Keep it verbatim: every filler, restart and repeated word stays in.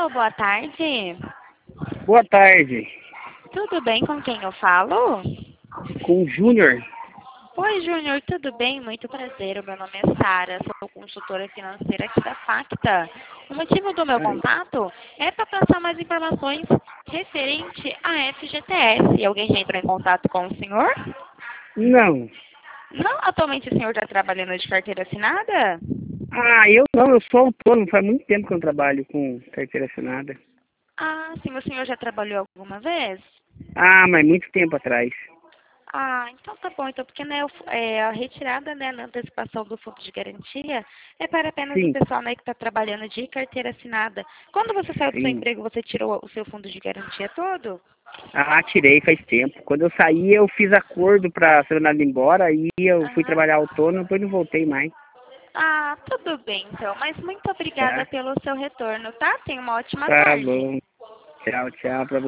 Alô, boa tarde. Boa tarde. Tudo bem com quem eu falo? Com o Júnior. Oi, Júnior, tudo bem? Muito prazer. O meu nome é Sara, sou consultora financeira aqui da Facta. O motivo do meu contato é para passar mais informações referente à F G T S. Alguém já entrou em contato com o senhor? Não. Não, atualmente o senhor está trabalhando de carteira assinada? Ah, eu não, eu sou autônomo. Faz muito tempo que eu não trabalho com carteira assinada. Ah, sim, o senhor já trabalhou alguma vez? Ah, mas muito tempo atrás. Ah, então tá bom, então, porque né, o fu- é, a retirada né, na antecipação do fundo de garantia é para apenas o Sim, pessoal né, que está trabalhando de carteira assinada. Quando você saiu do seu sim. emprego, você tirou o seu fundo de garantia todo? Ah, tirei faz tempo. Quando eu saí, eu fiz acordo para ser mandado embora e eu fui Aham. trabalhar autônomo, depois não voltei mais. Ah, tudo bem, então. Mas muito obrigada Tá? pelo seu retorno, tá? Tenha uma ótima Tá tarde. bom. Tchau, tchau pra